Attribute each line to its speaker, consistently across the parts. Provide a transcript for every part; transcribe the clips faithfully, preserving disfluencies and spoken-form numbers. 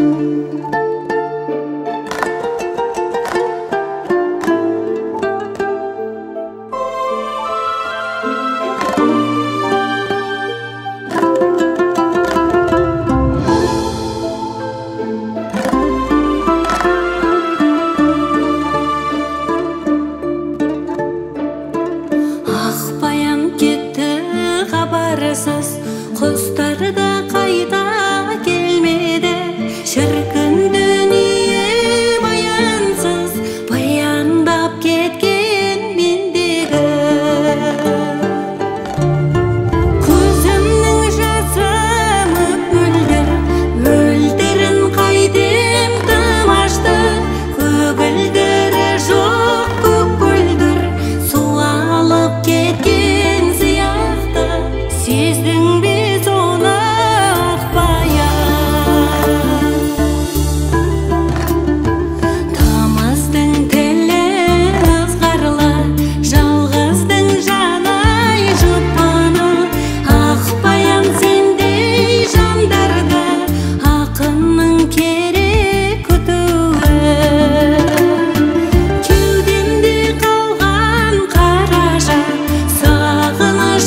Speaker 1: Құстар да қайта келмеді, шіркін дүние баянсыз, баяндап кеткен мендегі. Көзімнің жасы мөлдір, мөлдірін қайтем тым ашты, көгілдірі жоқ көк көлдір, су алып кеткен сияқты. Сездің бе соны ақбаян? Тамыздың тілі ызғарлы, жалғыздың жаны жұпыны. Ақбаян сендей жандарды ақынның керек күтуі. Кеудемде қалған қараша сағыныш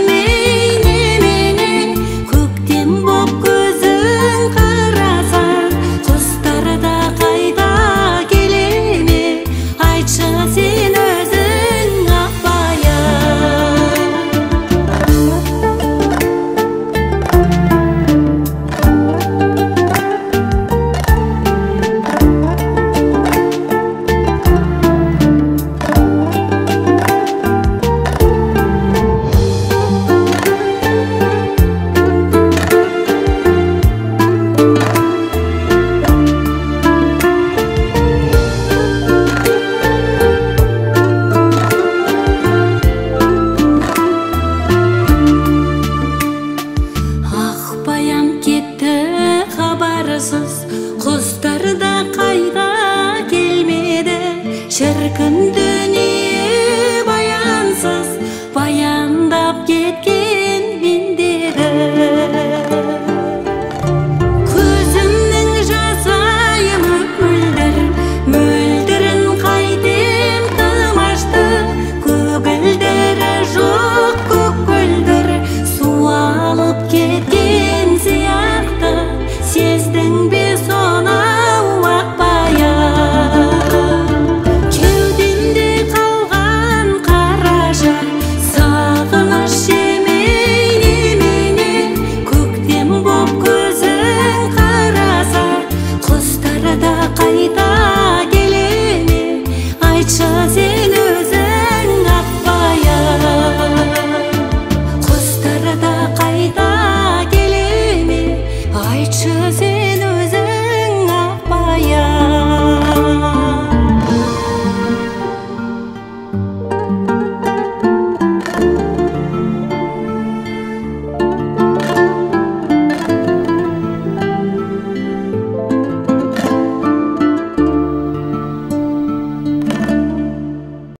Speaker 1: құстар да қайта келмеді, шіркін дүние баянсыз, баяндап кеткен мендегі. Көзімнің жасы мөлдір, мөлдірін қайтем тым ашты, көгілдірі жоқ көк көлдір, су алып кеткен сияқты. Сездің бе